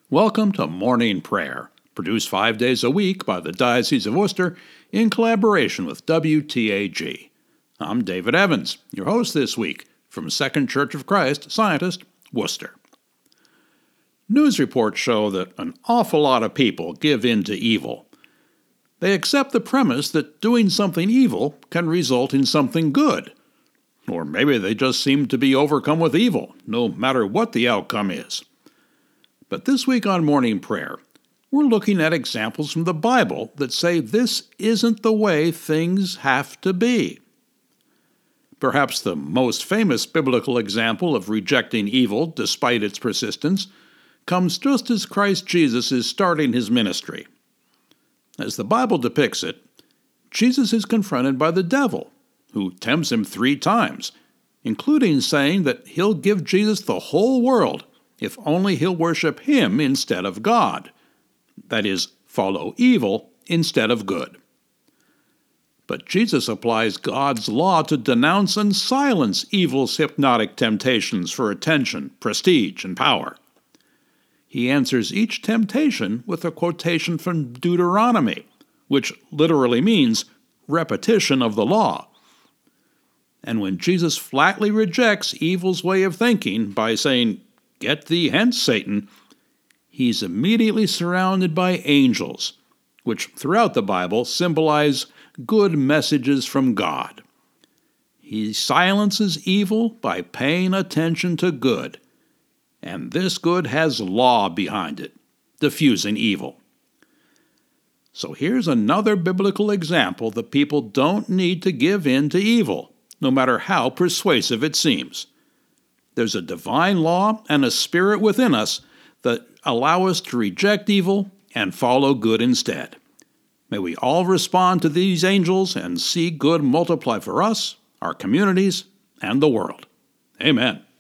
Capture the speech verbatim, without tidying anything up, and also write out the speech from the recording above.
Welcome to Morning Prayer, produced five days a week by the Diocese of Worcester in collaboration with W T A G. I'm David Evans, your host this week from Second Church of Christ, Scientist, Worcester. News reports show that an awful lot of people give in to evil. They accept the premise that doing something evil can result in something good. Or maybe they just seem to be overcome with evil, no matter what the outcome is. But this week on Morning Prayer, we're looking at examples from the Bible that say this isn't the way things have to be. Perhaps the most famous biblical example of rejecting evil despite its persistence comes just as Christ Jesus is starting his ministry. As the Bible depicts it, Jesus is confronted by the devil, who tempts him three times, including saying that he'll give Jesus the whole world if only he'll worship him instead of God. That is, follow evil instead of good. But Jesus applies God's law to denounce and silence evil's hypnotic temptations for attention, prestige, and power. He answers each temptation with a quotation from Deuteronomy, which literally means repetition of the law. And when Jesus flatly rejects evil's way of thinking by saying, "Get thee hence, Satan," he's immediately surrounded by angels, which throughout the Bible symbolize good messages from God. He silences evil by paying attention to good, and this good has law behind it, diffusing evil. So here's another biblical example that people don't need to give in to evil, no matter how persuasive it seems. There's a divine law and a spirit within us that allow us to reject evil and follow good instead. May we all respond to these angels and see good multiply for us, our communities, and the world. Amen.